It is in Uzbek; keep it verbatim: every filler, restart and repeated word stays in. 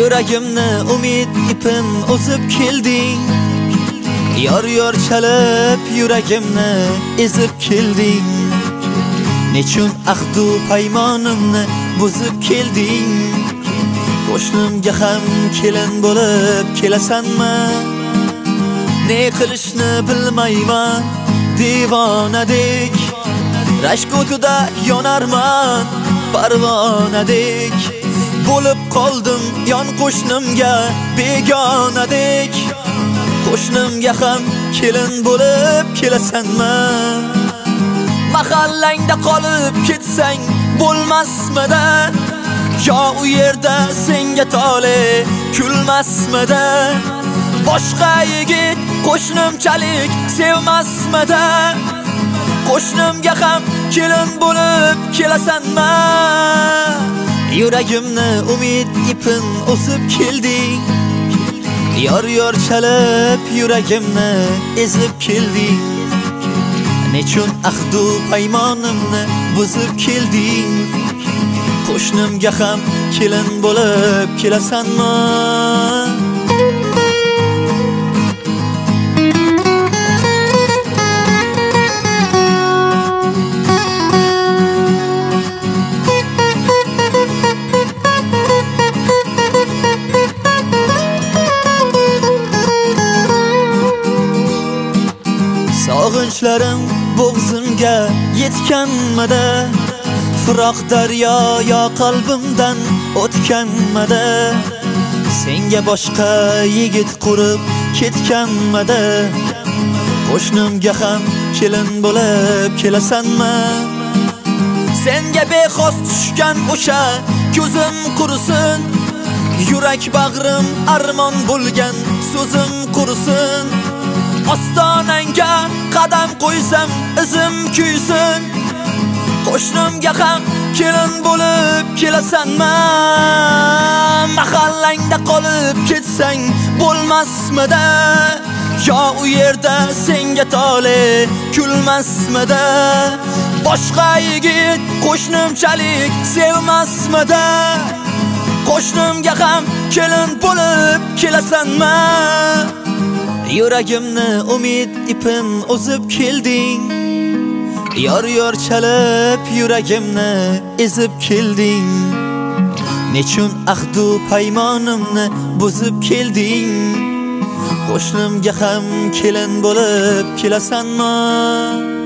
Yuragimni umid ipin uzib kelding. Yor yor chalib yuragimni ezib kelding. Nechun ahdu paymonimni buzib kelding. Qo'shnimga ham kelin bo'lib kelasanmi? Ne qilishni bilmayman divonadek. Rashk o'tida yonarman parvonadek. Bo'lib qoldim yon qo'shnimga begonadek. Qo'shnimga ham kelin bo'lib kelasanmi? Mahallangda qolib ketsang bo'lmasmidi? Yo u yerda senga tole kulmasmidi? Boshqa yigit qo'shnimchalik sevmasmidi? Qo'shnimga ham kelin bo'lib kelasanmi? Yuragimni umid ipin o'sib kelding. Yor yor chalib yuragimni ezib kelding. Nechun ahdu paymonimni buzib kelding. Qo'shnimga ham kelin bo'lib kelasanmi? Sog'inchlarim bo'g'zimga yetganmidi? Firoq daryo yo qalbimdan o'tganmidi? Senga boshqa yigit qurib ketganmidi? Qo'shnimga ham kelin bo'lib kelasanmi? Senga bexos tushgan o'sha ko'zim qursin. Yurak bag'rim armon bo'lgan so'zim qursin. Ostonangga qadam qo'ysam izim kuysin. Qo'shnimga ham kelin bo'lib kelasanmi? Mahallangda qolib ketsang bo'lmasmidi? Yo u yerda senga tole kulmasmidi? Boshqa yigit qo'shnimchalik sevmasmidi? Qo'shnimga ham kelin bo'lib kelasanmi? Yuragimni umid ipin uzib kelding. Yor yor chalib yuragimni ezib kelding. Nechun ahdu paymonimni buzib kelding. Qo'shnimga ham kelin bo'lib kelasanmi?